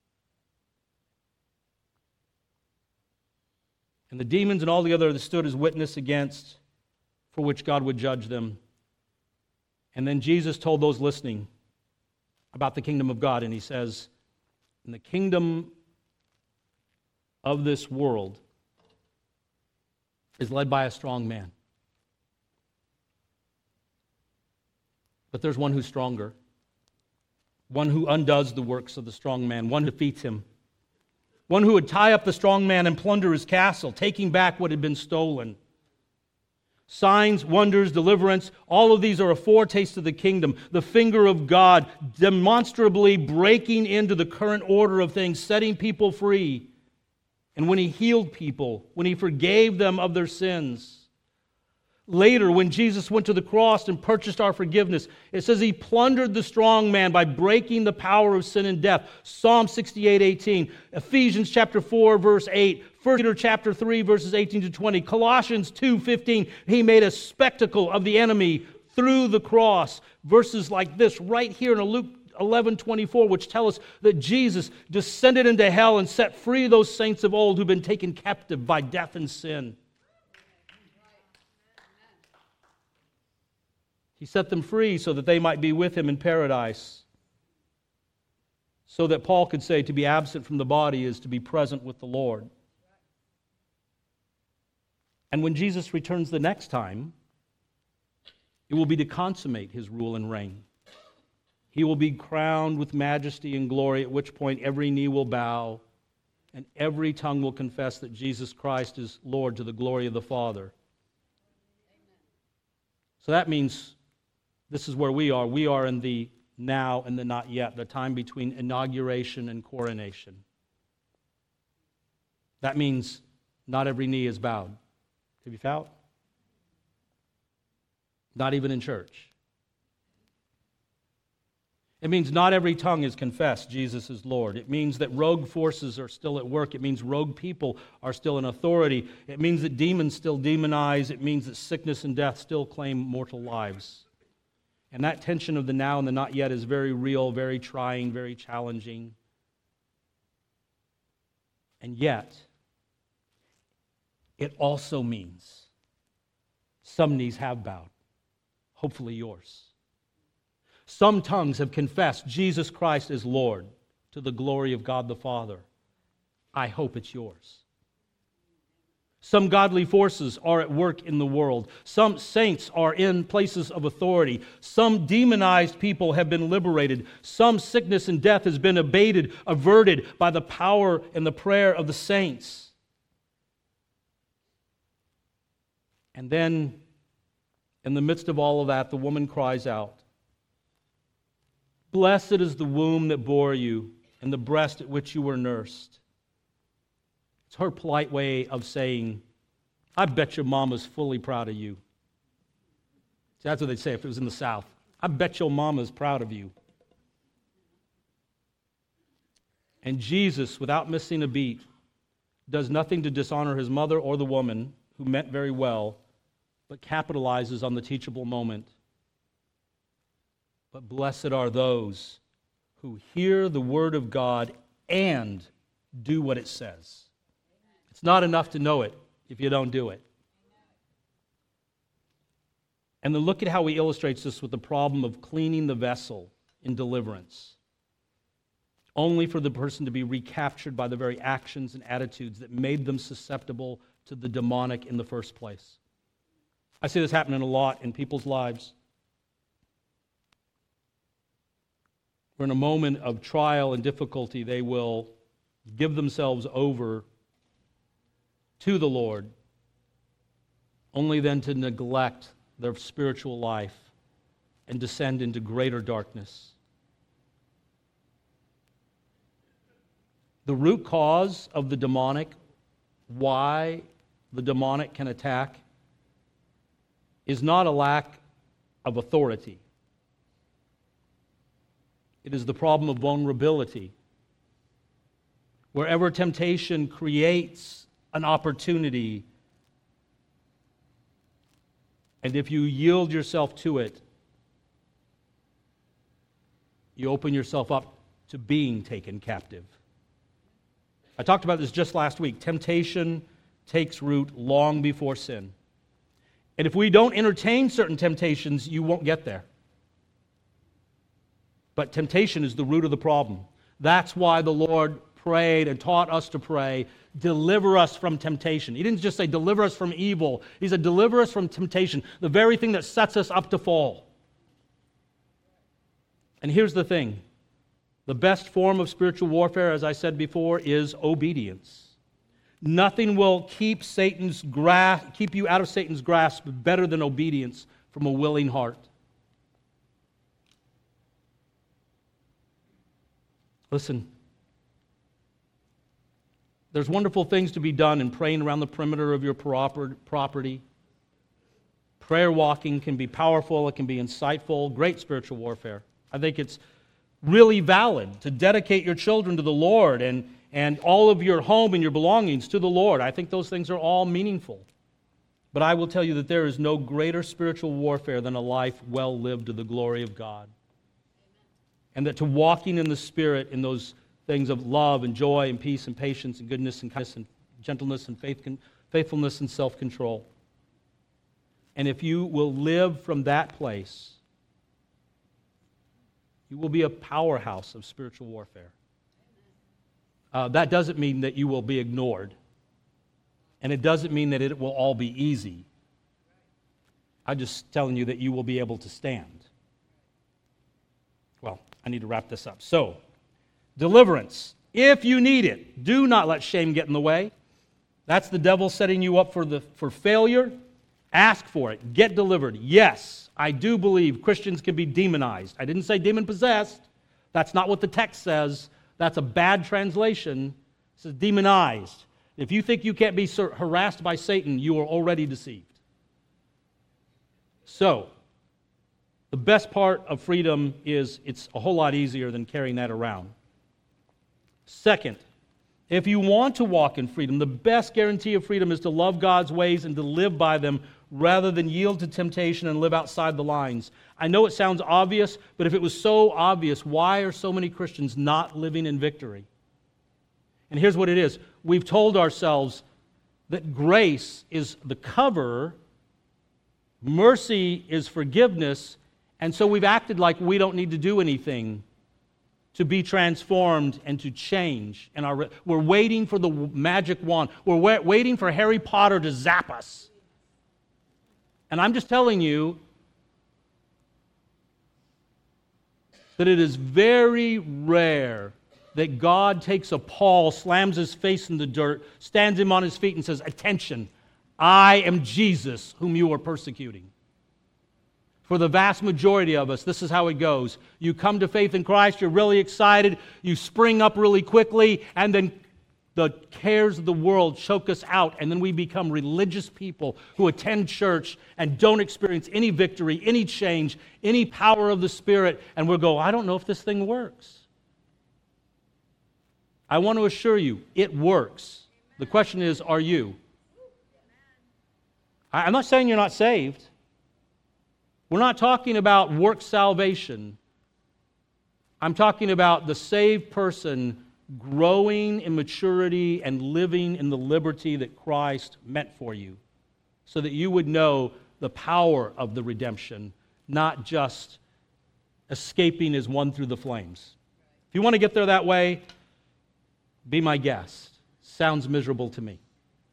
And the demons and all the other that stood as witness against, for which God would judge them. And then Jesus told those listening about the kingdom of God, and he says, in the kingdom of this world is led by a strong man. But there's one who's stronger, one who undoes the works of the strong man, one who defeats him, one who would tie up the strong man and plunder his castle, taking back what had been stolen. Signs, wonders, deliverance, all of these are a foretaste of the kingdom. The finger of God demonstrably breaking into the current order of things, setting people free. And when He healed people, when He forgave them of their sins. Later, when Jesus went to the cross and purchased our forgiveness, it says He plundered the strong man by breaking the power of sin and death. Psalm 68:18, Ephesians chapter 4, verse 8, 1 Peter chapter 3, verses 18 to 20, Colossians 2:15, He made a spectacle of the enemy through the cross. Verses like this right here in Luke 11:24, which tell us that Jesus descended into hell and set free those saints of old who've been taken captive by death and sin. He set them free so that they might be with Him in paradise. So that Paul could say to be absent from the body is to be present with the Lord. And when Jesus returns the next time, it will be to consummate His rule and reign. He will be crowned with majesty and glory, at which point every knee will bow and every tongue will confess that Jesus Christ is Lord to the glory of the Father. So that means this is where we are. We are in the now and the not yet, the time between inauguration and coronation. That means not every knee is bowed. Have you found? Not even in church. It means not every tongue is confessed Jesus is Lord. It means that rogue forces are still at work. It means rogue people are still in authority. It means that demons still demonize. It means that sickness and death still claim mortal lives. And that tension of the now and the not yet is very real, very trying, very challenging. And yet, it also means some knees have bowed, hopefully yours. Some tongues have confessed Jesus Christ is Lord to the glory of God the Father. I hope it's yours. Some godly forces are at work in the world. Some saints are in places of authority. Some demonized people have been liberated. Some sickness and death has been averted by the power and the prayer of the saints. And then, in the midst of all of that, the woman cries out, "Blessed is the womb that bore you and the breast at which you were nursed." It's her polite way of saying, I bet your mama's fully proud of you. See, that's what they'd say if it was in the South. I bet your mama's proud of you. And Jesus, without missing a beat, does nothing to dishonor His mother or the woman, who meant very well, but capitalizes on the teachable moment. But blessed are those who hear the word of God and do what it says. It's not enough to know it if you don't do it. And then look at how he illustrates this with the problem of cleaning the vessel in deliverance, only for the person to be recaptured by the very actions and attitudes that made them susceptible to the demonic in the first place. I see this happening a lot in people's lives. Where in a moment of trial and difficulty, they will give themselves over to the Lord, only then to neglect their spiritual life and descend into greater darkness. The root cause of the demonic, why the demonic can attack, is not a lack of authority. It is the problem of vulnerability. Wherever temptation creates an opportunity, and if you yield yourself to it, you open yourself up to being taken captive. I talked about this just last week. Temptation takes root long before sin. And if we don't entertain certain temptations, you won't get there. But temptation is the root of the problem. That's why the Lord prayed and taught us to pray, deliver us from temptation. He didn't just say deliver us from evil. He said deliver us from temptation, the very thing that sets us up to fall. And here's the thing. The best form of spiritual warfare, as I said before, is obedience. Nothing will keep you out of Satan's grasp better than obedience from a willing heart. Listen, there's wonderful things to be done in praying around the perimeter of your property. Prayer walking can be powerful, it can be insightful, great spiritual warfare. I think it's really valid to dedicate your children to the Lord and all of your home and your belongings to the Lord. I think those things are all meaningful. But I will tell you that there is no greater spiritual warfare than a life well lived to the glory of God. And that to walking in the Spirit in those things of love and joy and peace and patience and goodness and kindness and gentleness and faithfulness and self-control. And if you will live from that place, you will be a powerhouse of spiritual warfare. That doesn't mean that you will be ignored. And it doesn't mean that it will all be easy. I'm just telling you that you will be able to stand. Well, I need to wrap this up. So, deliverance. If you need it, do not let shame get in the way. That's the devil setting you up for failure. Ask for it. Get delivered. Yes, I do believe Christians can be demonized. I didn't say demon-possessed. That's not what the text says. That's a bad translation. It says demonized. If you think you can't be harassed by Satan, you are already deceived. So, the best part of freedom is it's a whole lot easier than carrying that around. Second, if you want to walk in freedom, the best guarantee of freedom is to love God's ways and to live by them rather than yield to temptation and live outside the lines. I know it sounds obvious, but if it was so obvious, why are so many Christians not living in victory? And here's what it is. We've told ourselves that grace is the cover, mercy is forgiveness, and so we've acted like we don't need to do anything to be transformed and to change. And we're waiting for the magic wand. We're waiting for Harry Potter to zap us. And I'm just telling you that it is very rare that God takes a Paul, slams his face in the dirt, stands him on his feet and says, "Attention, I am Jesus whom you are persecuting." For the vast majority of us, this is how it goes. You come to faith in Christ, you're really excited, you spring up really quickly, and then the cares of the world choke us out, and then we become religious people who attend church and don't experience any victory, any change, any power of the Spirit, and we'll go, "I don't know if this thing works." I want to assure you, it works. The question is, are you? I'm not saying you're not saved. We're not talking about work salvation. I'm talking about the saved person growing in maturity and living in the liberty that Christ meant for you, so that you would know the power of the redemption, not just escaping as one through the flames. If you want to get there that way, be my guest. Sounds miserable to me.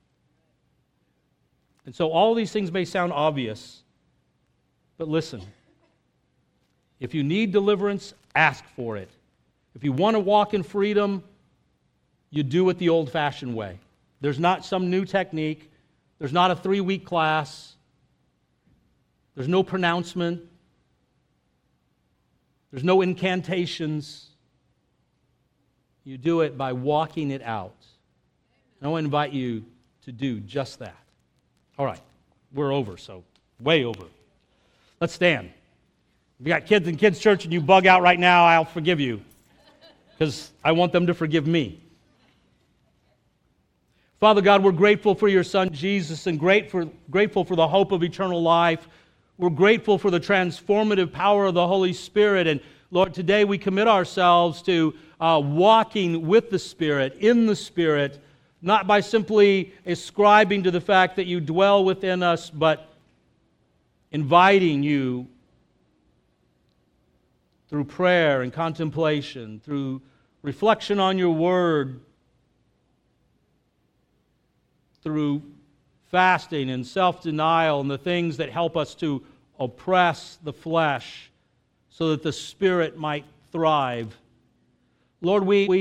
And so all these things may sound obvious, but listen, if you need deliverance, ask for it. If you want to walk in freedom, you do it the old-fashioned way. There's not some new technique. There's not a 3-week class. There's no pronouncement. There's no incantations. You do it by walking it out. And I want to invite you to do just that. All right, we're over, so way over. Let's stand. If you got kids in kids' church and you bug out right now, I'll forgive you, because I want them to forgive me. Father God, we're grateful for your Son Jesus and grateful for the hope of eternal life. We're grateful for the transformative power of the Holy Spirit. And Lord, today we commit ourselves to walking with the Spirit, in the Spirit, not by simply ascribing to the fact that you dwell within us, but inviting you through prayer and contemplation, through reflection on your word, through fasting and self-denial and the things that help us to oppress the flesh so that the Spirit might thrive. Lord, we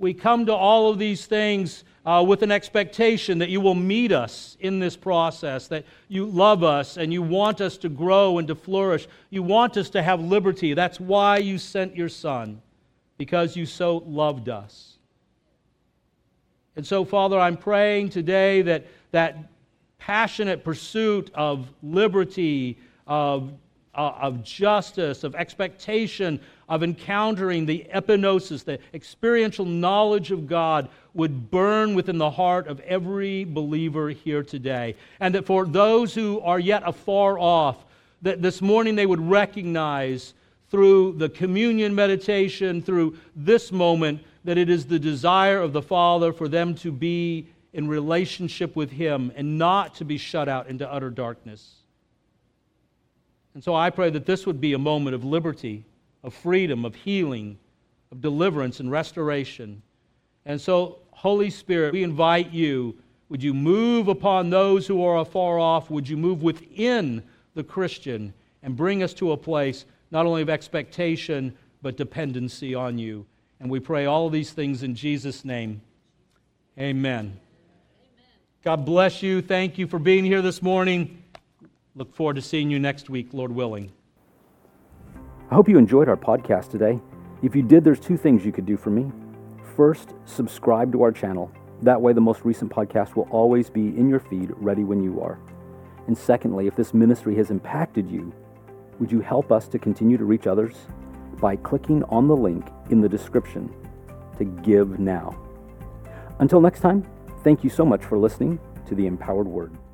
we come to all of these things with an expectation that you will meet us in this process, that you love us and you want us to grow and to flourish. You want us to have liberty. That's why you sent your Son, because you so loved us. And so, Father, I'm praying today that that passionate pursuit of liberty, of justice, of expectation, of encountering the epignosis, the experiential knowledge of God, would burn within the heart of every believer here today. And that for those who are yet afar off, that this morning they would recognize through the communion meditation, through this moment, that it is the desire of the Father for them to be in relationship with Him and not to be shut out into utter darkness. And so I pray that this would be a moment of liberty, of freedom, of healing, of deliverance and restoration. And so, Holy Spirit, we invite you, would you move upon those who are afar off? Would you move within the Christian and bring us to a place not only of expectation, but dependency on you? And we pray all of these things in Jesus' name. Amen. God bless you. Thank you for being here this morning. Look forward to seeing you next week, Lord willing. I hope you enjoyed our podcast today. If you did, there's two things you could do for me. First, subscribe to our channel. That way the most recent podcast will always be in your feed, ready when you are. And secondly, if this ministry has impacted you, would you help us to continue to reach others by clicking on the link in the description to give now. Until next time, thank you so much for listening to The Empowered Word.